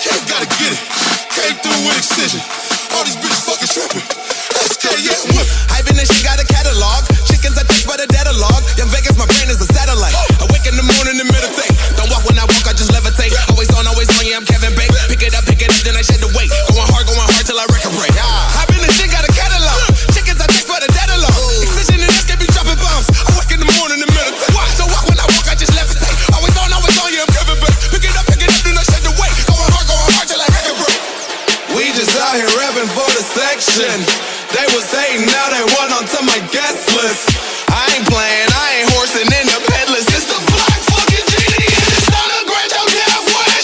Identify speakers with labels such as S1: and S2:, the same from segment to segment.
S1: yeah, gotta get it. Came through with excision. All these bitches fucking tripping. SK, yeah, what?
S2: I've been and she got a catalog. Chickens I teach by the catalog. Young Vegas, my brain is a satellite. Awake in the morning and meditate. Don't walk when I walk, I just levitate. Always on, yeah, I'm Kevin Bacon. Pick it up, then I shed the weight. Going hard till I recuperate. I've been and she got a catalog. Chickens I teach by the catalog. Excision and SK be dropping bombs. Awake in the morning and meditate. Don't walk when I walk, I just levitate. Always on, yeah, I'm Kevin Bacon. Pick it up, then I shed the weight. Going hard till I recuperate. We just out here rapping for the section. They was hating, now they want onto my guest list. I ain't playing, I ain't horsing in the pedalist. It's the black fucking genie and it's not a grand your death wish.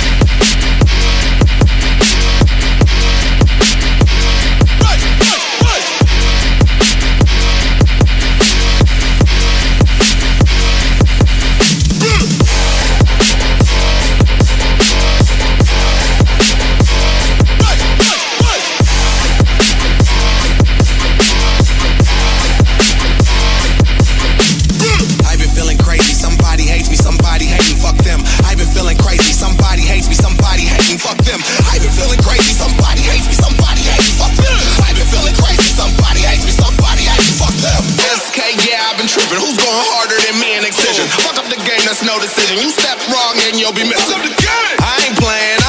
S2: Fuck them. I've been feeling crazy, somebody hates me, somebody hates me, fuck them. I've been feeling crazy, somebody hates me, somebody hates me, fuck them. SK, yeah, I've been tripping. Who's going harder than me in Excision? Fuck up the game, that's no decision. You step wrong and you'll be missing. Fuck up the game. I ain't playing.